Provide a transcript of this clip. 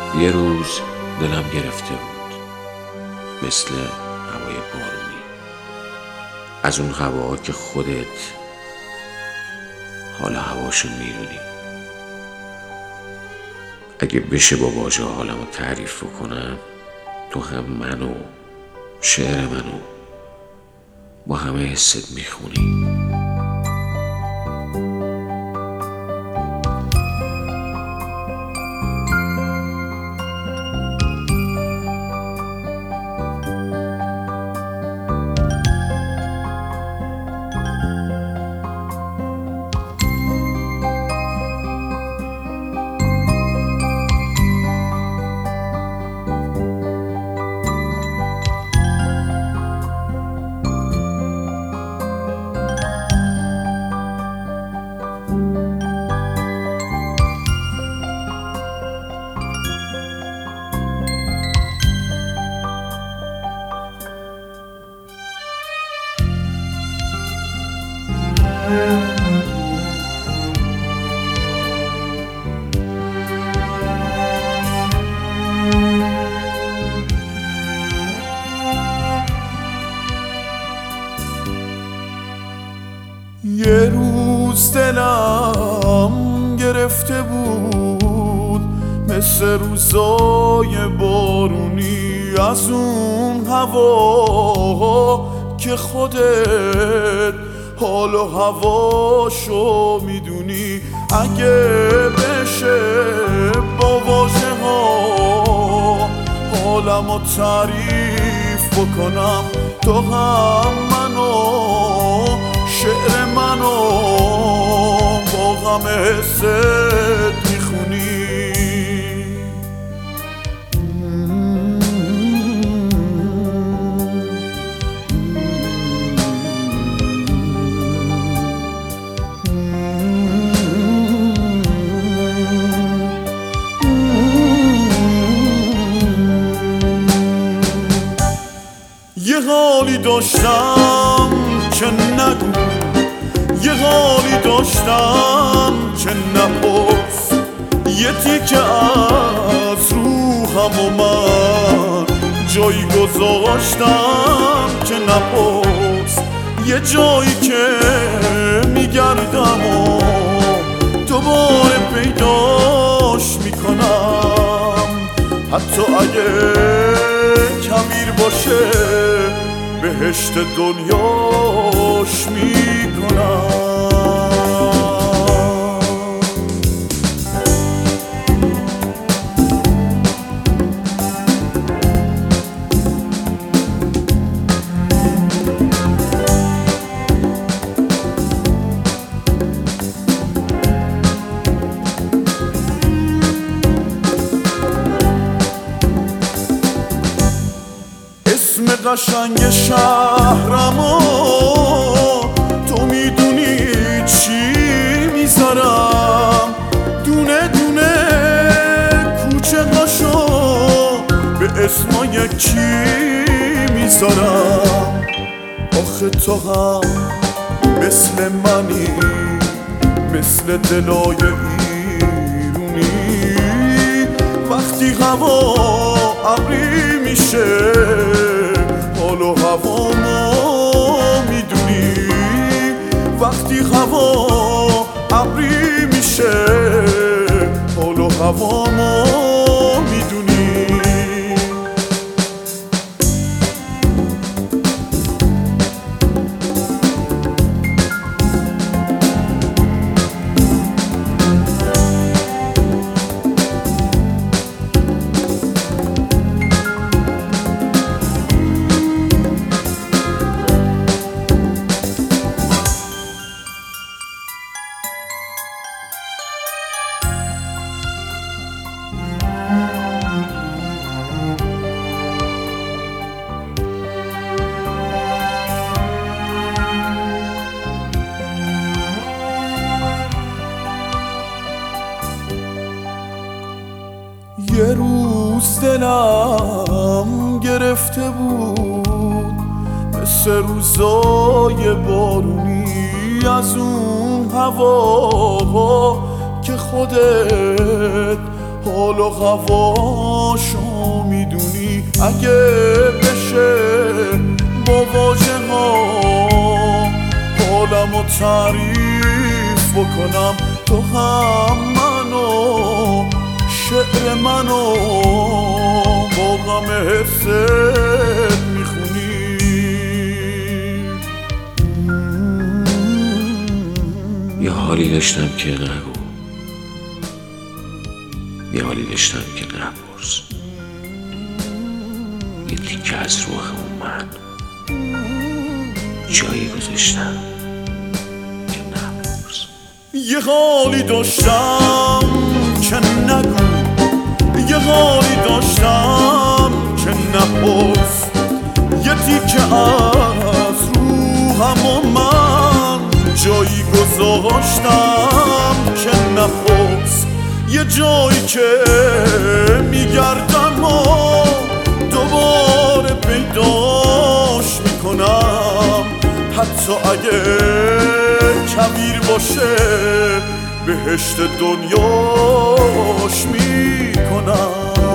یه روز دلم گرفته بود، مثل هوای بارونی، از اون هوا که خودت حال هواشو میدونی. اگه بشه با واژه حالمو تعریف کنم، تو هم منو، شعر منو با همه حست میخونی. یه روز دلم گرفته بود، مثل روزای بارونی، از اون هوا که خودت حال و هواشو میدونی. اگه بشه با واژه ها حالمو تعریف بکنم، تو هم منو، شعر منو با غم حست میخونی. یه حالی داشتم که نگو، یه حالی داشتم که نپرس، یه تیکه از روحم و من جایی گذاشتم که نپرس. یه جایی که میگردم و دوباره پیداش میکنم، حتی اگه کبیر باشه بهشت دنیاش میکنم. اسم قشنگ شهرمو تو میدونی چی میذارم، دونه دونه کوچه هاشو به اسمای کی میذارم. آخه تو هم مثل منی، مثل دلای ایرونی، وقتی هوا ابری میشه حال و هوامو میدونی. وقتی هوا ابری میشه حال و هوامو میدونی. یه روز دلم گرفته بود، مثل روزای بارونی، از اون هوا که خودت حال و هواشو میدونی اگه بشه با واژه ها حالمو تعریف بکنم تو هم منو شعر منو با غم حست میخونی یه حالی داشتم که نگو، یه حالی داشتم که نپرس، یه تیکه از روحمون من جایی گذاشتم که نپرس. یه حالی داشتم که نگو، یه حالی داشتم که نپرس، یه تیکه از روحم و من جایی گذاشتم که نپرس. یه جایی که میگردم و دوباره پیداش میکنم، حتی اگه کبیر باشه بهشت دنیاش میکنم.